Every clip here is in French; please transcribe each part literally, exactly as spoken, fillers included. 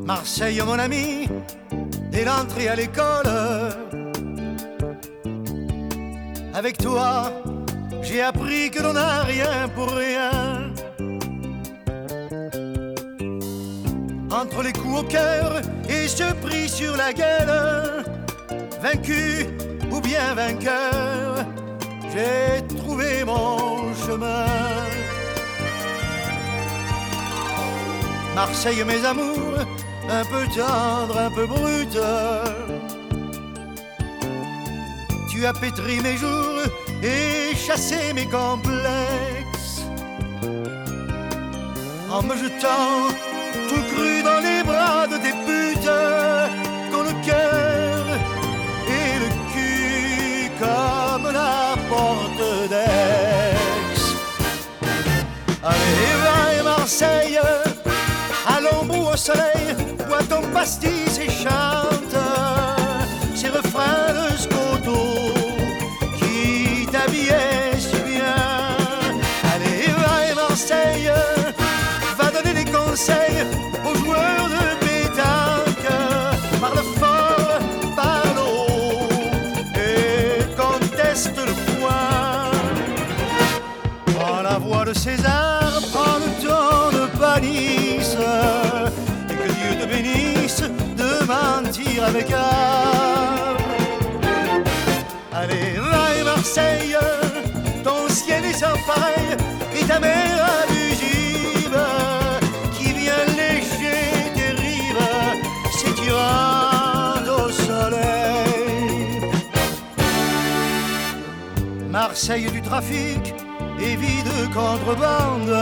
Marseille, mon ami, dès l'entrée à l'école. Avec toi, j'ai appris que l'on n'a rien pour rien. Entre les coups au cœur et ce prix sur la gueule, vaincu ou bien vainqueur, j'ai trouvé mon chemin. Marseille, mes amours, un peu tendre, un peu brute, tu as pétri mes jours et chassé mes complexes, en me jetant tout cru dans les bras de tes putes, qu'ont le cœur et le cul comme la porte d'Aix. Allez, va et Marseille, à l'ombre ou au soleil, bois ton pastis et chante ces refrains de Scoto qui t'habillaient si bien. Allez, va et Marseille, va donner des conseils aux joueurs de pétanque. Parle fort, parle haut et conteste le point. Prends la voix de César, prends le ton de Panis, et que Dieu te bénisse de mentir avec art. Allez, va et Marseille, ton ciel est sans pareil et ta mer abusive qui vient lécher tes rives, s'étirant au soleil. Marseille du trafic et vie de contrebande,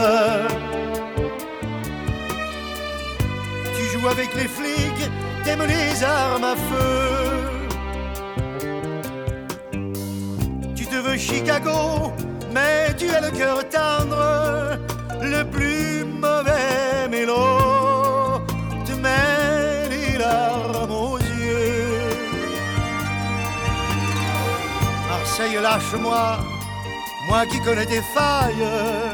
tu joues avec les flics, t'aimes les armes à feu. Tu te veux Chicago, mais tu as le cœur tendre, le plus mauvais mélo te met les larmes aux yeux. Marseille, lâche-moi, moi qui connais tes failles.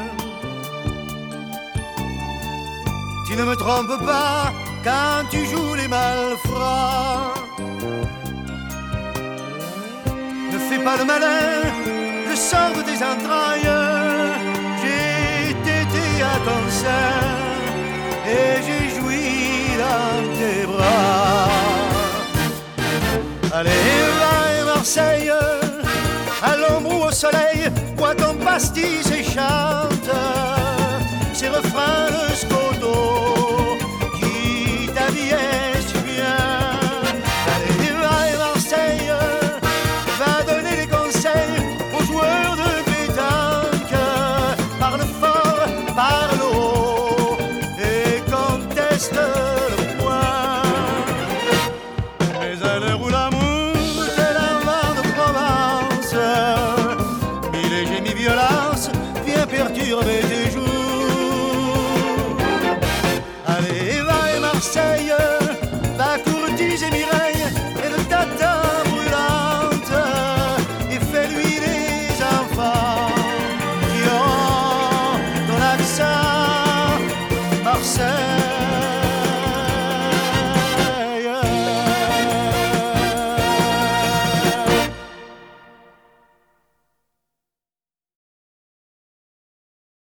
Tu ne me trompes pas quand tu joues les malfrats. Ne fais pas le malin, je sors de tes entrailles. J'ai tété à ton sein et j'ai joui dans tes bras. Allez, va et Marseille, à l'ombre ou au soleil, bois ton pastis et chante ces refrains de